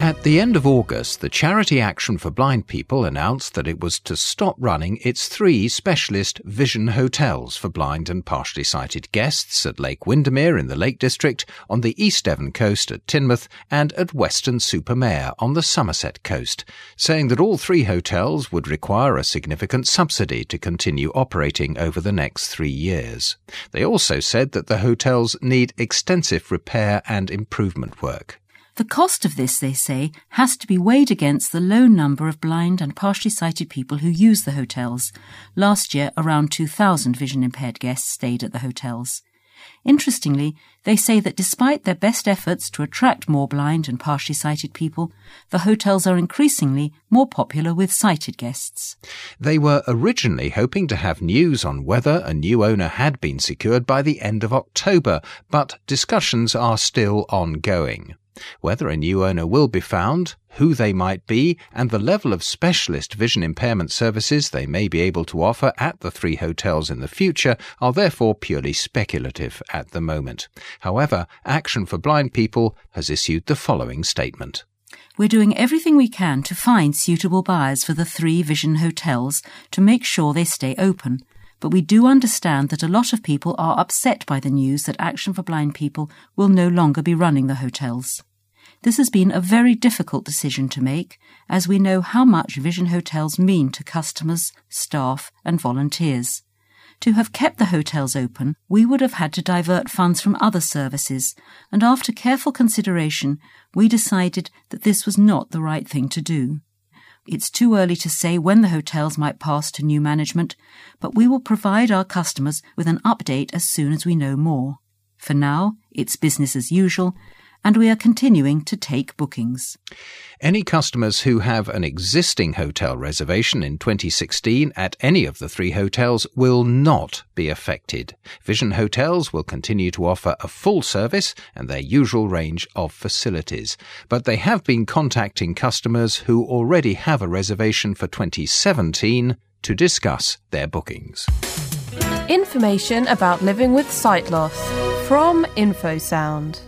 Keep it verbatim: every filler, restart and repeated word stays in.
At the end of August, the charity Action for Blind People announced that it was to stop running its three specialist vision hotels for blind and partially sighted guests at Lake Windermere in the Lake District, on the East Devon coast at Teignmouth, and at Weston-super-Mare on the Somerset coast, saying that all three hotels would require a significant subsidy to continue operating over the next three years. They also said that the hotels need extensive repair and improvement work. The cost of this, they say, has to be weighed against the low number of blind and partially sighted people who use the hotels. Last year, around two thousand vision-impaired guests stayed at the hotels. Interestingly, they say that despite their best efforts to attract more blind and partially sighted people, the hotels are increasingly more popular with sighted guests. They were originally hoping to have news on whether a new owner had been secured by the end of October, but discussions are still ongoing. Whether a new owner will be found, who they might be, and the level of specialist vision impairment services they may be able to offer at the three hotels in the future are therefore purely speculative at the moment. However, Action for Blind People has issued the following statement. We're doing everything we can to find suitable buyers for the three vision hotels to make sure they stay open. But we do understand that a lot of people are upset by the news that Action for Blind People will no longer be running the hotels. This has been a very difficult decision to make, as we know how much vision hotels mean to customers, staff and volunteers. To have kept the hotels open, we would have had to divert funds from other services, and after careful consideration, we decided that this was not the right thing to do. It's too early to say when the hotels might pass to new management, but we will provide our customers with an update as soon as we know more. For now, it's business as usual, and we are continuing to take bookings. Any customers who have an existing hotel reservation in twenty sixteen at any of the three hotels will not be affected. Vision Hotels will continue to offer a full service and their usual range of facilities, but they have been contacting customers who already have a reservation for twenty seventeen to discuss their bookings. Information about living with sight loss from InfoSound.